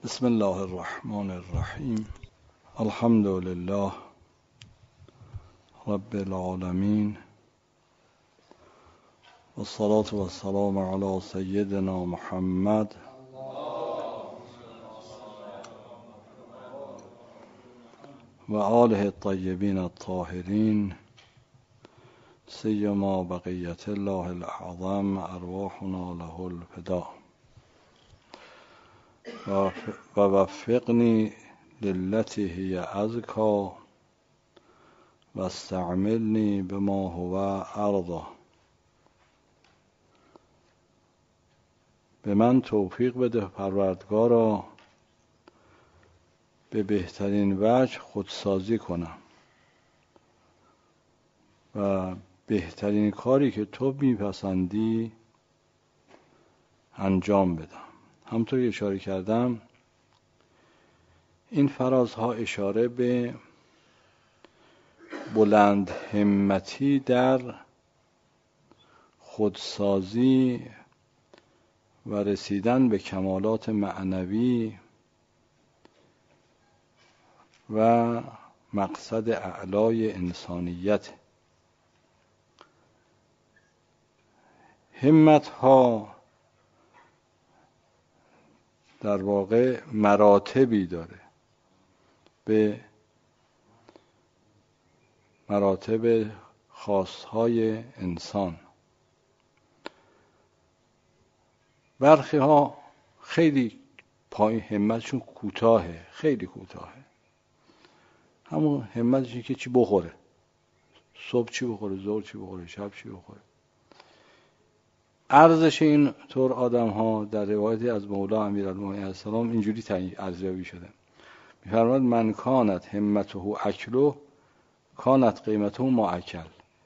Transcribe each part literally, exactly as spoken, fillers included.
بسم الله الرحمن الرحیم. الحمد لله رب العالمین والصلاة والسلام علی سیدنا محمد و آله الطیبین الطاهرین سیما بقیت الله الاعظم ارواحنا له الفداء و وفقنی للتی هی ازکا و استعملنی بما هو ارضا. به من توفیق بده پروردگارا به بهترین وجه خودسازی کنم و بهترین کاری که تو میپسندی انجام بدم. همونطور که اشاره کردم این فرازها اشاره به بلند همتی در خودسازی و رسیدن به کمالات معنوی و مقصد اعلای انسانیت. همت ها در واقع مراتبی داره، به مراتب خاصهای انسان. برخی ها خیلی پایین همتشون کوتاهه، خیلی کوتاهه. همون همتشون که چی بخوره، صبح چی بخوره، ظهر چی بخوره، شب چی بخوره. ارزش این طور آدم ها در روایتی از مولا امیرالمومنین علیه السلام اینجوری تعیین ارزیابی شده. می‌فرماد من کانت همته اکلو کانت قیمته ما اکل.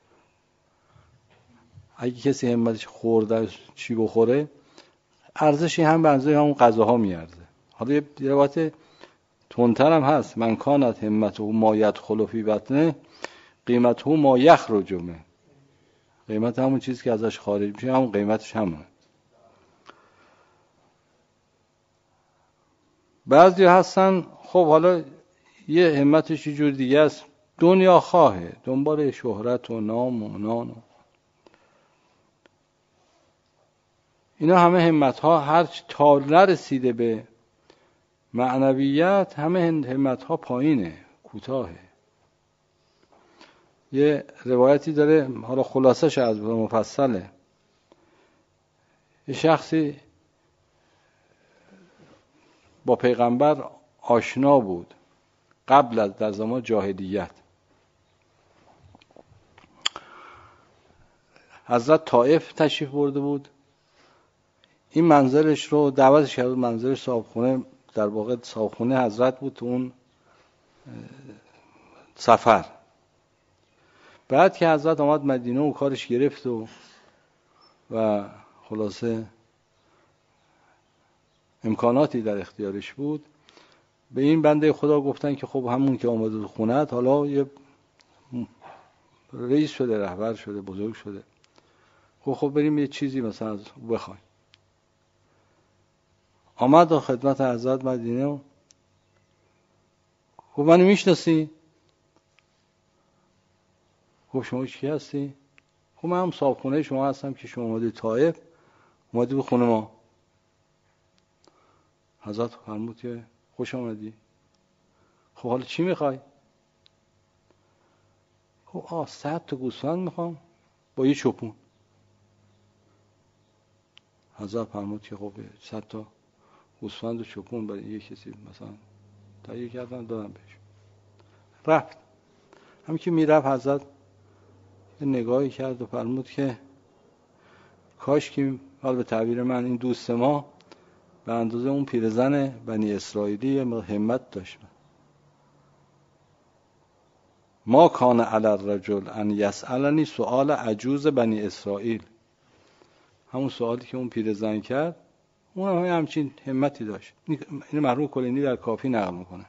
اگه کسی همتش خورده چی بخوره، ارزشی هم به اندازه همون غذاها میارزه. حالا یه روایت تندتر هم هست، من کانت همته ما یدخل فی بطنه قیمته ما یخرج منه. قیمت همون چیزی که ازش خارج میشه همون قیمتش همونه. بعضی هستن خب حالا یه همتش یه جور دیگه است، دنیا خواهه، دنبال شهرت و نام و نان و اینا. همه همت ها هر تا نرسیده به معنویت همه همت ها پایینه، کوتاهه. یه روایتی داره، حالا خلاصش از مفصله. یه شخصی با پیغمبر آشنا بود قبل از در زمان جاهلیت. حضرت طائف تشریف برده بود. این منزلش رو دعوتش کرد، منزلش صاحبخونه، در واقع صاحبخونه حضرت بود تو اون سفر. بعد که حضرت آمد مدینه و کارش گرفت و و خلاصه امکاناتی در اختیارش بود، به این بنده خدا گفتن که خب همون که آمده تو خونت حالا یه رئیس شده، رهبر شده، بزرگ شده، خب خب بریم یه چیزی مثلا از بخوایم. آمد و خدمت حضرت مدینه و خب منو میشناسی؟ خب شما چی هستی؟ خب من هم صاحب خونه شما هستم که شما اومدی طائف، اومدی به خونه ما. حضرت فرمود که خوش آمدی. خب حالا چی میخوای؟ خب آه صد تا گوسفند میخوام با یه چوپون. حضرت فرمود که خب صد تا گوسفند و چوپون برای یه کسی مثلا تهیه کردن دادم بهش. رفت. همین که میرفت حضرت یه نگاهی کرد و فرمود که کاش که حال به تعبیر من این دوست ما به اندازه اون پیرزن بنی اسرائیلی همت داشت. ما کان علی الرجل ان یسألنی سؤال عجوز بنی اسرائیل. همون سوالی که اون پیرزن کرد اون هم همچین همتی داشت. این مرحوم کلینی در کافی نقل میکنه.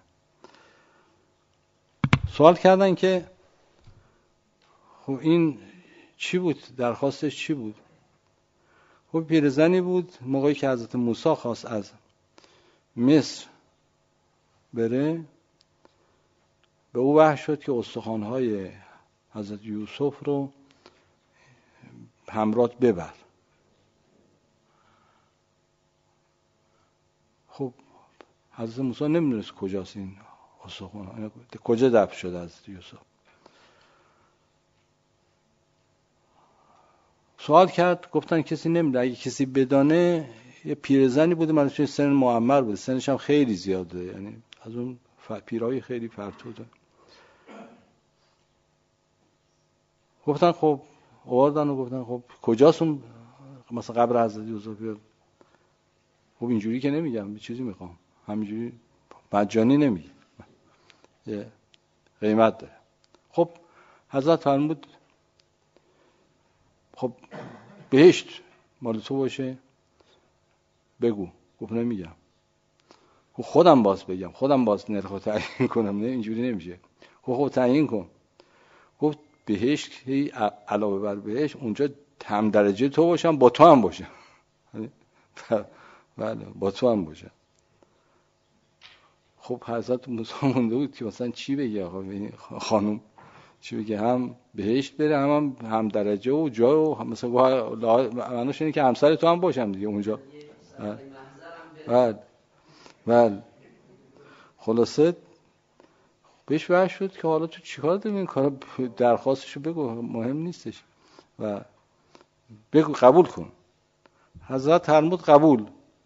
سوال کردن که خب این چی بود؟ درخواستش چی بود؟ خب پیرزنی بود موقعی که حضرت موسی خواست از مصر بره، به او وحی شد که استخوان‌های حضرت یوسف رو همراه ببر. خب حضرت موسی نمیدونست کجاست این استخوان، کجا دفن شده حضرت یوسف. سوال کرد، گفتن کسی نمیدونه. اگه کسی بدانه، یه پیرزنی بوده، من توی سن معمر بوده، سنش هم خیلی زیاده، یعنی از اون پیرای خیلی فرتوده. گفتن خب آوردن و گفتن خب کجاست اون مثلا قبر حضرت یوسف؟ خب اینجوری که نمیگم، یه چیزی میخوام، همینجوری مجانی نمیگم، یه قیمت داره. خب حضرت فرمود خب بهشت مال تو باشه بگو. گفت نمیگم. خب خودم باز بگم، خودم باز نرخ رو تعیین کنم، نه اینجوری نمیشه. خب خب تعیین کن. گفت بهشت علاوه بر بهشت اونجا هم درجه تو باشم، با تو هم باشم. بله با تو هم باشم. خب حضرت موسی مونده بود که مثلا چی بگه آقا خانم، چی بگه؟ هم بهشت بره، هم هم, هم درجه و جا و مثلا معنیش اینه که همسر تو هم باشم دیگه اونجا. بله بله. خلاصه بهش وحی شد که حالا تو چیکار داری، این کارا درخواستشو بگو، مهم نیستش و بگو قبول کن. حضرت فرمود قبول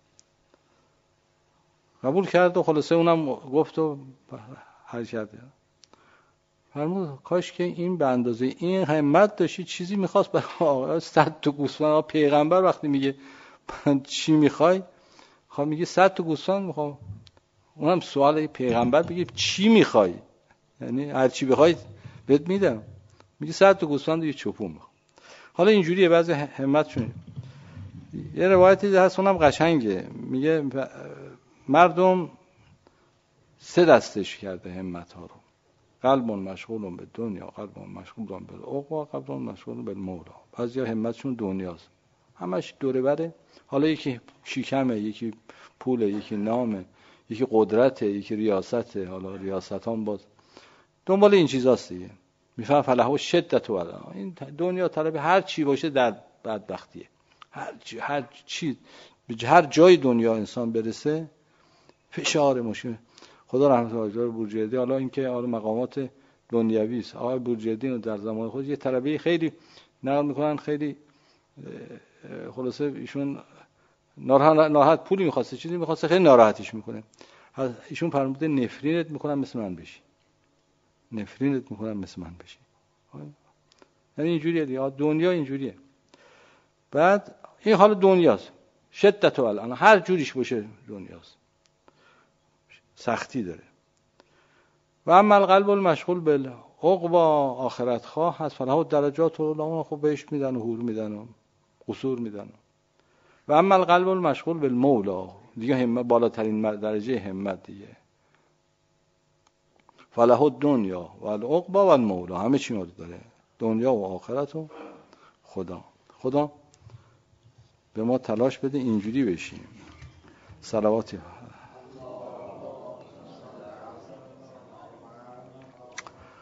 قبول کرد و خلاصه اونم گفت و حرکت کرد. فرمود کاش که این به اندازه این همت داشتی چیزی میخواست برای آقا صد تا گوسفند. پیغمبر وقتی میگه چی میخوای، خب میگه صد تا گوسفند میخوام. اونم سوال پیغمبر بگه چی میخوای، یعنی هر چی بخوای بهت میدم. میگه صد تا گوسفند و یه چوپون میخوام. حالا اینجوریه بعضی همتشون. یه روایتی هست اونم قشنگه، میگه مردم سه دستش کرده همت ها رو: قلب مشغول به دنیا، قلب مشغول به عقبا، قلب مشغول به مولا. بعضیا همتشون دنیاست، همش دوره بره. حالا یکی شیکمه، یکی پوله، یکی نامه، یکی قدرته، یکی ریاسته. حالا ریاست هم باز دنبال این چیزاست دیگه. میفهم فلح و شدت و بلا. این دنیا طلب هر چی باشه در بدبختیه. هر چی هر چی به هر جای دنیا انسان برسه فشار مشکل. خدا رحمت الله بورجردی، حالا اینکه حالا مقامات دنیوی است، آقای بورجردی رو در زمان خود یه طلبه خیلی نقل میکنن، خیلی خلاصه ایشون ناراحت ناراحت پولی میخواسته، چیزی میخواسته، خیلی ناراحتش میکنه. ایشون فرموده نفرینت میکنم مثل من بشی، نفرینت میکنم مثل من بشی. یعنی اینجوریه دیگه، دنیا اینجوریه. بعد این حال دنیاست، شدت و الان هر جوریش باشه دنیاست، سختی داره. و اما القلب المشغول بالعقبا، آخرت خواه هست، فلها درجات و اون خب بهش میدن و حور میدن و قصور میدن. و اما القلب المشغول بالمولا، دیگه همت بالاترین درجه همت دیگه، فلها دنیا و العقبا و المولا، همه چی رو داره، دنیا و آخرت و خدا. خدا به ما تلاش بده اینجوری بشیم. صلواتی